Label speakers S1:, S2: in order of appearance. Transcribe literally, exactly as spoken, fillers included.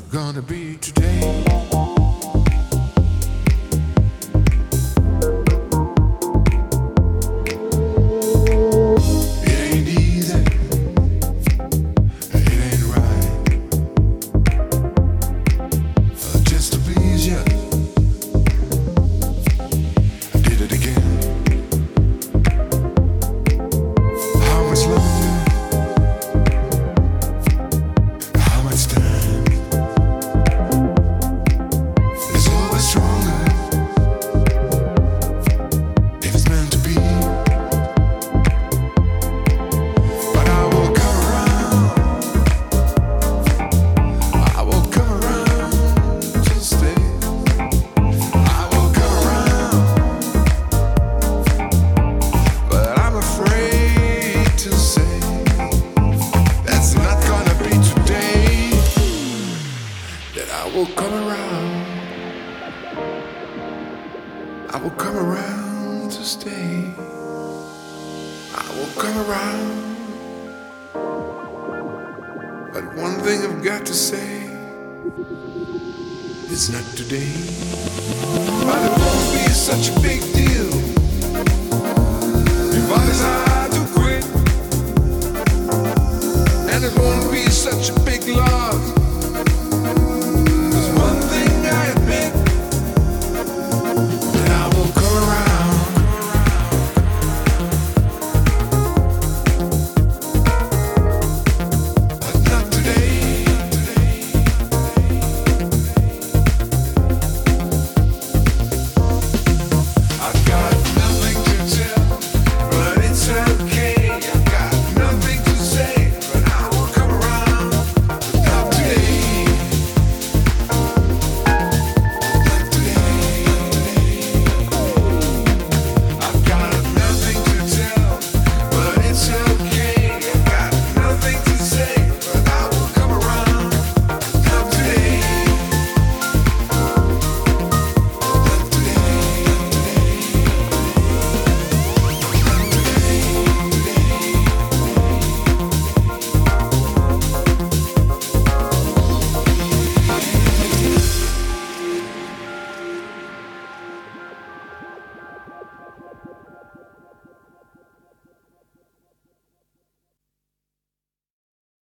S1: gonna be today. It ain't easy, it ain't right, uh, just to please you. I did it again. How much longer? How much time? It's always stronger if it's meant to be. But I will come around. I will come around to stay. I will come around, but I'm afraid to say that's not gonna be today. That I will come around. I will come around to stay. I will come around. But one thing I've got to say, it's not today. But it won't be such a big deal.